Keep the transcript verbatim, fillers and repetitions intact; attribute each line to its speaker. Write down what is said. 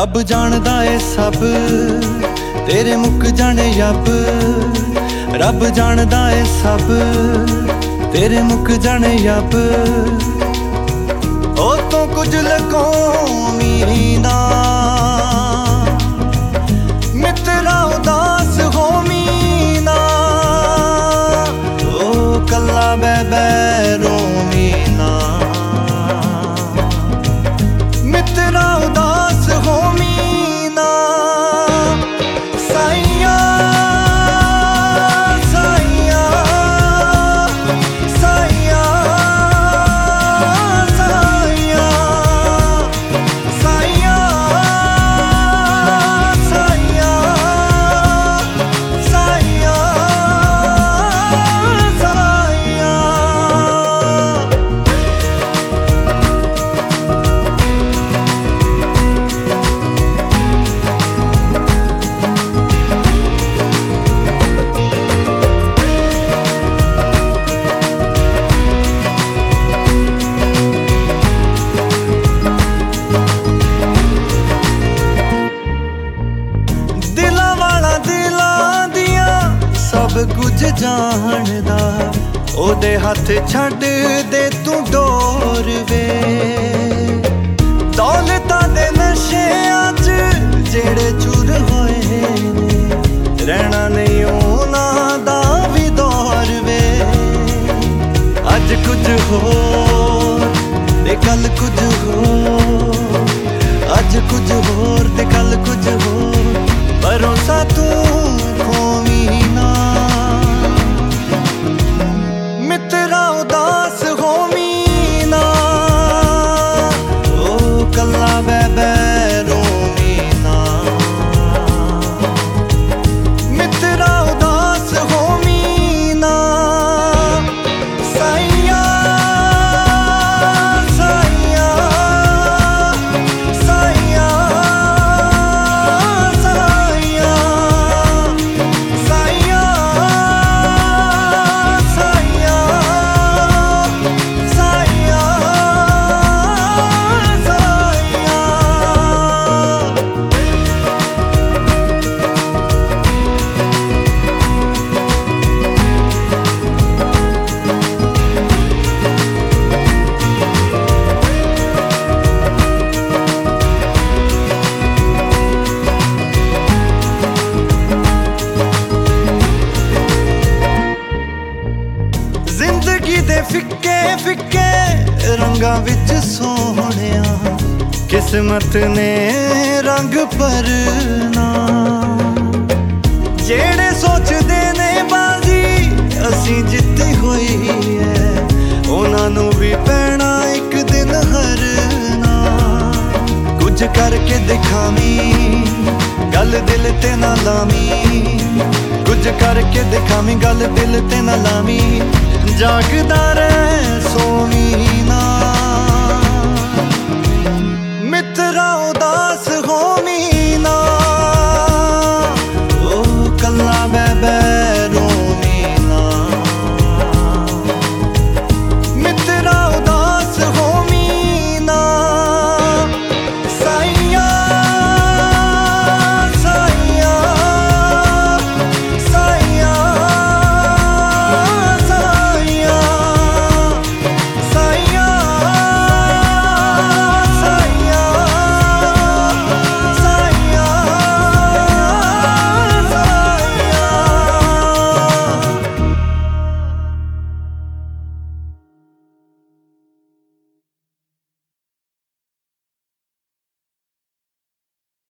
Speaker 1: रब जानदा ए सब तेरे मुक जाने यब, रब जानदा ए सब तेरे मुक जाने यब। ओ तो कुछ लकोमी ना मित्रा उदास होमी ना, ओ कल्ला बै बै रोमी ना मित्रा उदास होमी ना। साइया साइया साइया साइया साइया साइया साइया साइया। सब कुछ जानदा ओदे हथ छड़ दे तू डोर वे, दौलता दे नशेआं च जेड़े चूर होए ने, रहना नहीं उन्हां दा भी दौर वे। अज कुछ होर ते कल कुछ होर, अज कुछ होर ते कल कुछ होर, भरोसा तू खोवी ना मित्रा उदास होमी ना, ओ कल्ला बै बै रोमी ना मित्रा उदास होमी ना। साइया साइया साइया साइया साइया साइया साइया साइया। जिंदगी दे फिक्के फिक्के रंगां विच सोहणिया, किस्मत ने रंग भरना। जेड़े सोचदे ने बाजी असीं जित्ती होई है, उन्हां नूं भी पैना एक दिन हरना। कुछ करके दिखावी गल दिल ते ना लावी, कुछ करके दिखावी गल दिल ते ना लावी, जागदा रह